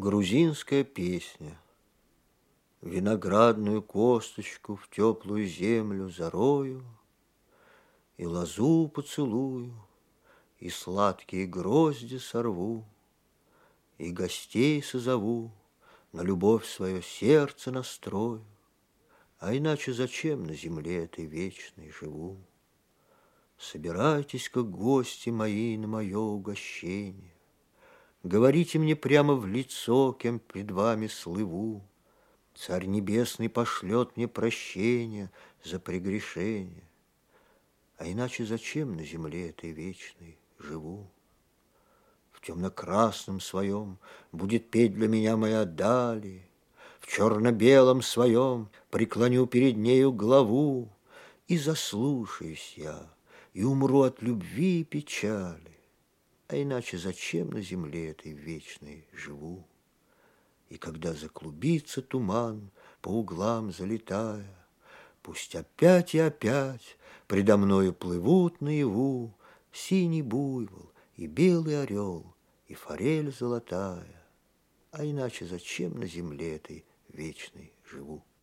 Грузинская песня. Виноградную косточку в теплую землю зарою, и лозу поцелую, и сладкие грозди сорву, и гостей созову, на любовь свое сердце настрою, а иначе зачем на земле этой вечной живу? Собирайтесь-ка, гости мои, на мое угощение, говорите мне прямо в лицо, кем пред вами слыву. Царь Небесный пошлет мне прощения за прегрешение, а иначе зачем на земле этой вечной живу? В темно-красном своем будет петь для меня моя Дали, в черно-белом своем преклоню перед нею главу, и заслушаюсь я, и умру от любви и печали, а иначе зачем на земле этой вечной живу? И когда заклубится туман, по углам залетая, пусть опять и опять предо мною плывут наяву синий буйвол и белый орел, и форель золотая, а иначе зачем на земле этой вечной живу?